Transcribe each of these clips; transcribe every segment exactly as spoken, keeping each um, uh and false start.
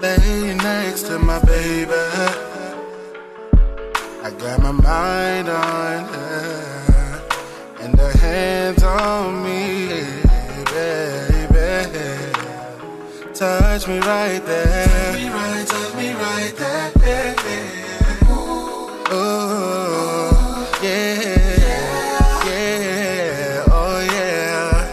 lay next to my baby. I got my mind on her and her hands on me, baby. Touch me right there. Touch me right, touch me right there. Oh, yeah, yeah, oh yeah.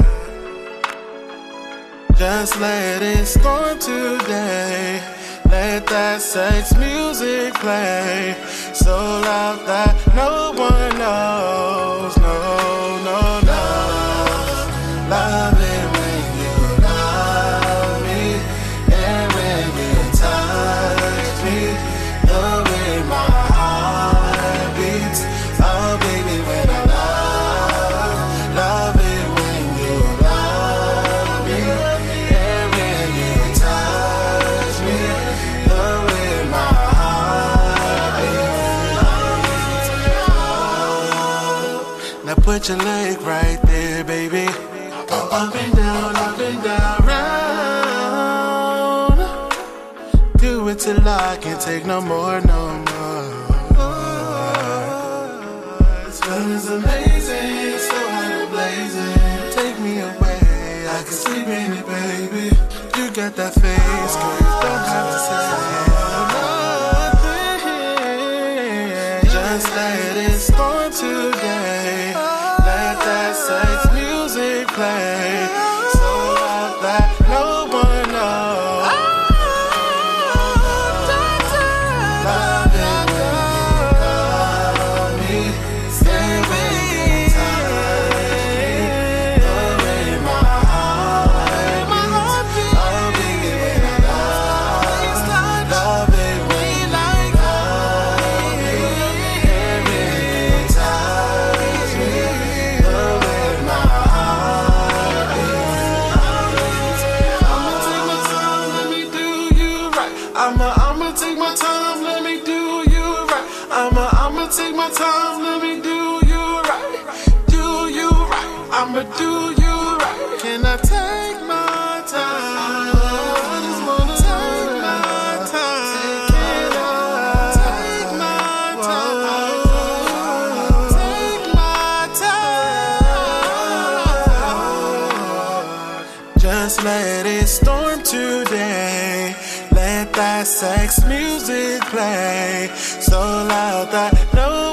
Just let it storm today. Let that sex music play so loud that no one knows. No, no, no. Love it when you love me, and when you touch me, the way my heart beats. Oh baby, when I love, love it when you love me, and when you touch me, the way my heart beats. Now put your leg right there, baby. Up and down, up and down, round. Do it till I can't take no more, no more. This feeling's amazing, so hot and blazing. Take me away, I can sleep in it, baby. You got that face, girl, you don't have to say nothing. Just let it storm today. Let that sex music play so loud that no one knows. Love it when you love me, stay when you touch me, the way my heart beats. Oh baby, when I love, love it when you love me, and when you touch me, the way my heart beats. I'ma take my time, let me do you right. I'ma, I'ma take my time, let me do you right. I'ma, I'ma take my time, let me do you right. Do you right, I'ma do you right. Can I take my time? I just wanna take my time. Can I take my time? Take my time. Just let it storm today. Let that sex music play so loud that no